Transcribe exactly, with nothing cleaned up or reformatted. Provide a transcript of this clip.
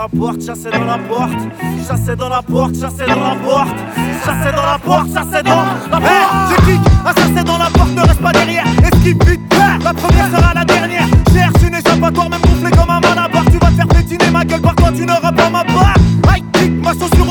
la porte, chassé dans la porte. Chassé dans la porte, chassé dans la porte. Chassé dans la porte, chassé dans la porte. Hey, j'ai kick, assassé dans la porte, ne reste pas derrière. Esquive vite, hey, la première sera la dernière. Cherche une échappatoire, même gonflé comme un malabar. Tu vas te faire pétiner ma gueule, par toi tu n'auras pas ma part. High kick, macho sur